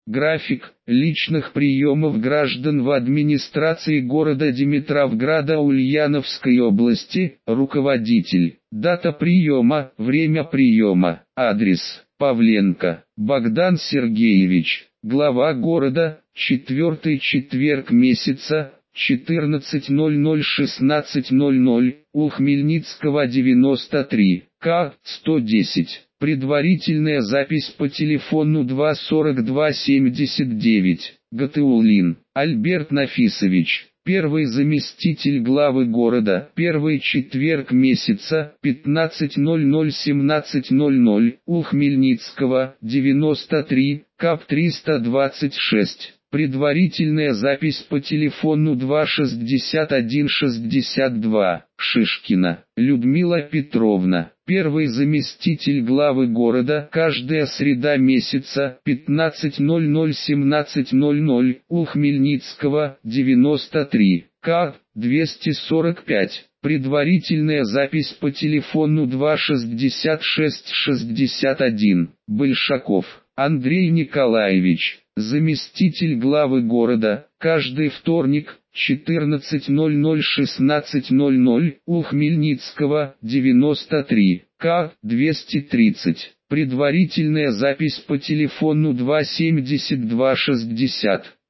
График личных приемов граждан в администрации города Димитровграда Ульяновской области, руководитель, дата приема, время приема, адрес, Павленко, Богдан Сергеевич, глава города, 4-й четверг месяца, 14:00-16:00, у Хмельницкого 93, К. 110. Предварительная запись по телефону 24279, Гатыуллин, Альберт Нафисович, первый заместитель главы города, первый четверг месяца, 15:00-17:00, у Хмельницкого, 93, КАП 326. Предварительная запись по телефону 26162, Шишкина, Людмила Петровна, первый заместитель главы города, каждая среда месяца, 15:00-17:00, у Хмельницкого, 93, К. 245. Предварительная запись по телефону 26661, Большаков, Андрей Николаевич, заместитель главы города, каждый вторник, 14:00-16:00, у Хмельницкого, 93, К. 230. Предварительная запись по телефону 27260.